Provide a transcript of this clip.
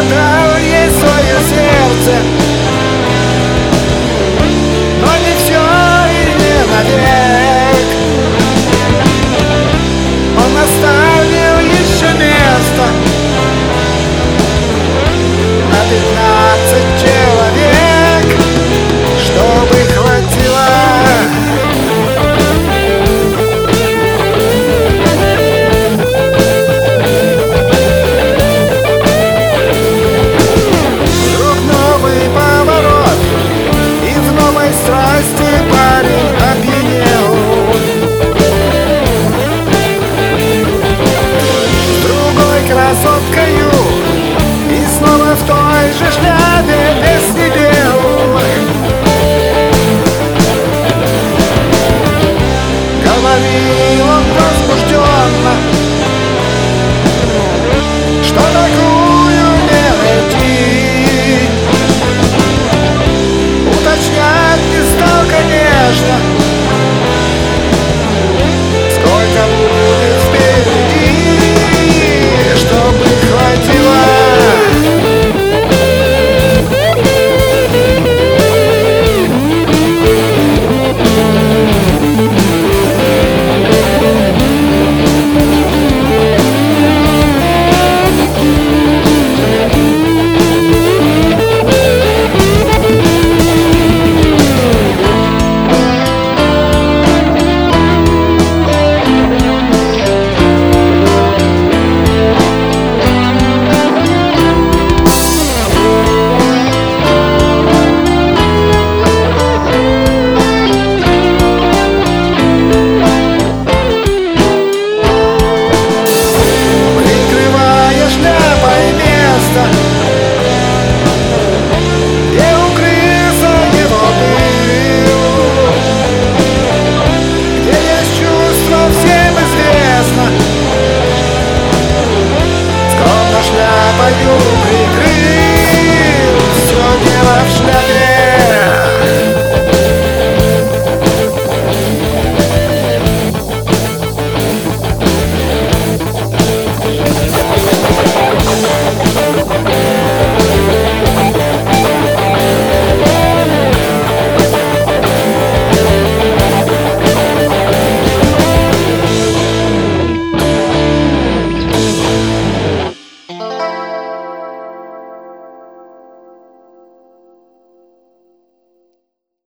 отдал ей свое сердце, но не все и не навек. Он оставил еще место на 15 человек, чтобы хватило. Вдруг новый поворот, и в новой страсти парень опьянел. С другой красоткою, и снова в той же шляпе песни пел. Говорил он возбужденно, что такую не найти. Уточнять не стал, конечно, сколько будет впереди, чтобы хватило. Шляпою